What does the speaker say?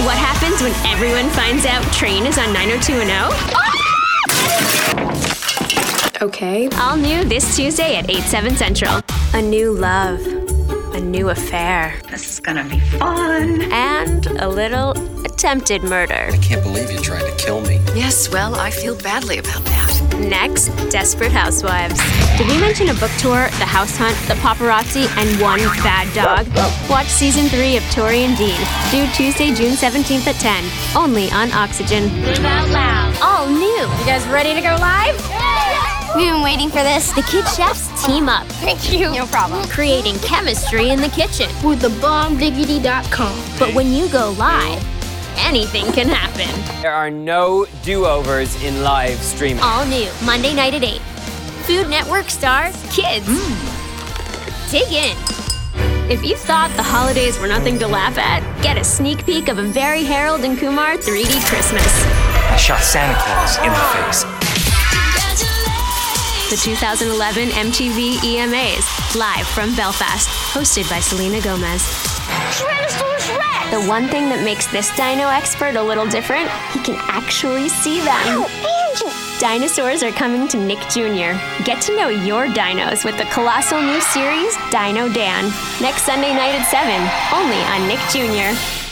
What happens when everyone finds out Train is on 90210? Okay. All new this Tuesday at 8, 7 Central. A new love. A new affair. This is gonna be fun. And a little attempted murder. I can't believe you tried to kill me. Yes, well, I feel badly about that. Next, Desperate Housewives. Did we mention a book tour, the house hunt, the paparazzi, and one bad dog? Watch season 3 of Tori and Dean, due Tuesday, June 17th at 10, only on Oxygen. Live out loud. All new. You guys ready to go live? We've been waiting for this. The kid chefs team up. Thank you. No problem. Creating chemistry in the kitchen. With thebombdiggity.com. But when you go live, anything can happen. There are no do-overs in live streaming. All new, Monday night at 8. Food Network stars kids. Dig in. If you thought the holidays were nothing to laugh at, get a sneak peek of a very Harold and Kumar 3D Christmas. I shot Santa Claus in the face. The 2011 MTV EMAs, live from Belfast, hosted by Selena Gomez. The one thing that makes this dino expert a little different, he can actually see them. Dinosaurs are coming to Nick Jr. Get to know your dinos with the colossal new series, Dino Dan, next Sunday night at 7, only on Nick Jr.